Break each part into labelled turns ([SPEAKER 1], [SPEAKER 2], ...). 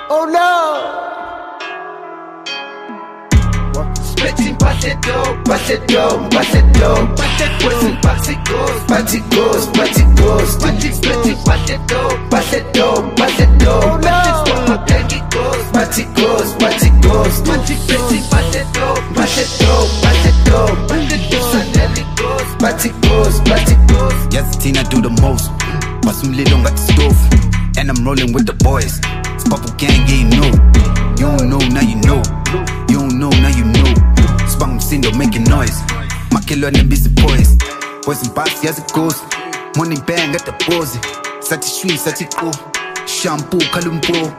[SPEAKER 1] Oh no! Splitting Pacheco, Pacheco, Pacheco, Pacheco, Pacheco, Pacheco, Pacheco, Splitting Pacheco, Pacheco, Pacheco, Pacheco, Pacheco, Pacheco, Splitting Pacheco, Pacheco, Pacheco, Pacheco, Pacheco.
[SPEAKER 2] Yes, Tina do the most. But some little got the stove, and I'm rolling with the boys. It's Purple Gang, yeah, you know. You don't know, now you know. You don't know, now you know. Spang Sindo making noise. My killer and busy boys. Boys and box, yes it goes. Money bang at the pose. Sati shui, sati ko. Shampoo, kalumpo.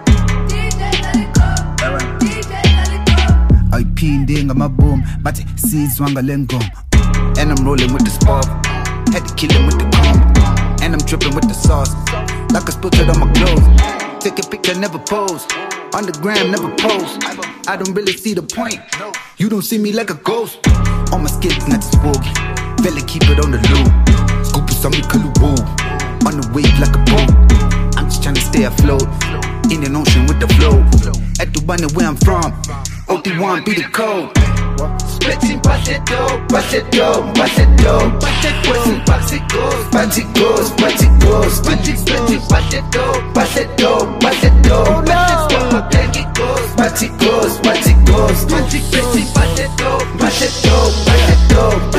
[SPEAKER 2] I pinned my boom, but seeds wanga lengo. And I'm rolling with the spark. Had to kill him with the comb. And I'm dripping with the sauce. Like I spilled it on my clothes. Take a picture, never pose. On the gram, never post. I don't really see the point. You don't see me like a ghost. On my skins, not spooky. Fella keep it on the low. Scoop is on me, woo. On the wave like a boat. I'm just trying to stay afloat. In an ocean with the flow. At the one where I'm from. OT1 be the code.
[SPEAKER 1] Splitting Pacheco, Pacheco, Pacheco, Pacheco, Pacheco, Pacheco, Pacheco, Splitting Pacheco, Pacheco, Pacheco, Pacheco, Pacheco, Pacheco, Splitting Pacheco, Pacheco, Pacheco,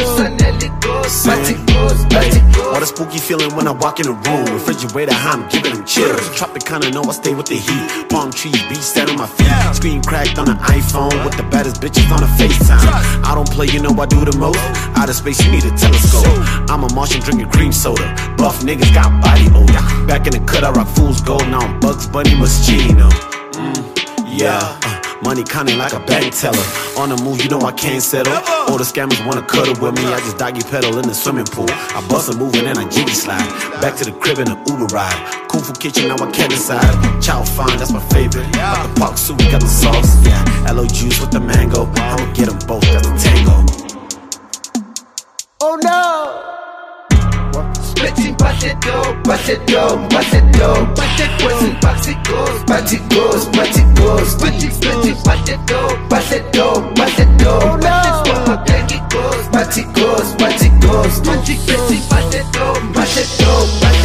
[SPEAKER 1] Pacheco, Pacheco.
[SPEAKER 3] All the spooky feeling when I walk in the room. Refrigerator, I'm giving them chills. Tropicana, know I stay with the heat. Palm trees, beach stand on my feet. Screen cracked on the iPhone with the baddest bitches on the FaceTime. I don't play, you know I do the most. Outer space, you need a telescope. I'm a Martian drinking cream soda. Buff niggas got body odor. Back in the cut, I rock fool's gold. Now I'm Bugs Bunny Moschino. Money counting like a bank teller. On the move, you know I can't settle. All the scammers wanna cuddle with me. I just doggy pedal in the swimming pool. I bust a move and then I jiggy slide. Back to the crib in an Uber ride. Kung Fu kitchen, now I can't decide. Chow fine, that's my favorite. Like the pork soup, got the sauce. Yeah, LO juice with the mango. I'ma get them both, got the tango.
[SPEAKER 1] Oh no! Splitting Pacheco, Pacheco, Pacheco, Pacheco, Pacheco, Pacheco, Pacheco, Splitting Pacheco, Pacheco, Pacheco, Pacheco, Pacheco, Pacheco, Splitting Pacheco, Pacheco,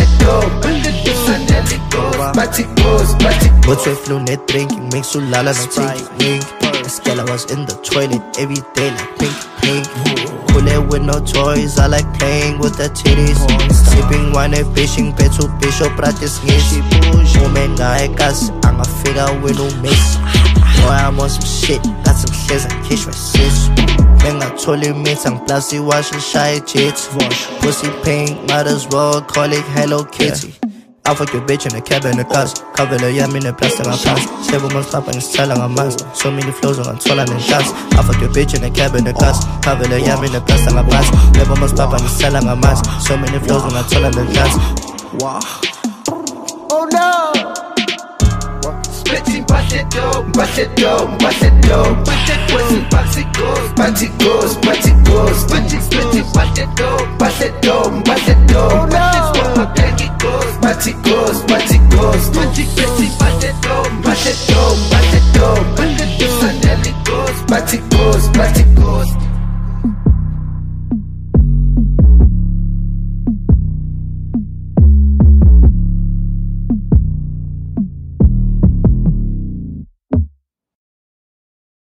[SPEAKER 1] Pacheco, Pacheco, Pacheco.
[SPEAKER 4] What's with flu net drinking, makes you lala, no taking. Skella was in the toilet every day like pink. Cool it with no toys, I like playing with the titties. Sipping wine and fishing, petsu bisho practice ngishi. Woman guy gas, I'm a figure with no miss. Boy, I'm on some shit, got some shares and cash sis. Venga totally meet and plastic wash and shy tits. Pussy pink, might as well call it Hello Kitty. I fuck your bitch in the cab in the cars. Cover the yam in the plastic and pants. 7 months up and it's telling a mask. So many flows on control and shots. I fuck your bitch in the cab in the cars. Cover the yam in the plastic and pants. 7 months up and it's telling a mask. So many flows on control and shots. Wow.
[SPEAKER 1] Oh no! Splitting Pacheco, Pacheco, Pacheco, Pacheco, Pacheco, Pacheco, Pacheco, Splitting Pacheco, Pacheco,